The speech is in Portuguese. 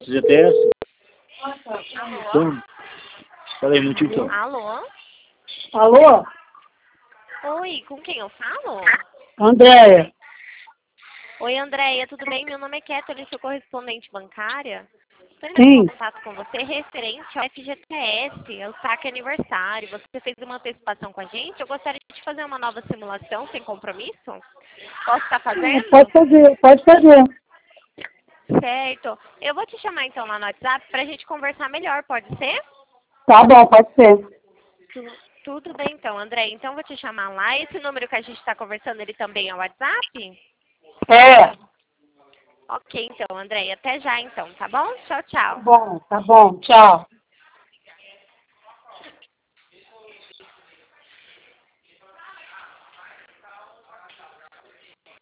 GTS? Alô? Então, espera aí um minutinho então. Alô? Alô? Oi, com quem eu falo? Andréia. Oi, Andréia, tudo bem? Meu nome é Kathleen, sou correspondente bancária. Estou entrando Sim. em contato com você referente ao FGTS, ao saque aniversário. Você fez uma antecipação com a gente? Eu gostaria de fazer uma nova simulação sem compromisso. Posso estar fazendo? Pode fazer, pode fazer. Certo. Eu vou te chamar então lá no WhatsApp para a gente conversar melhor, pode ser? Tá bom, pode ser. Tudo bem então, André. Então eu vou te chamar lá. Esse número que a gente está conversando, ele também é o WhatsApp? É. Ok, então, André. Até já então, tá bom? Tchau, tchau. Tá bom, tchau.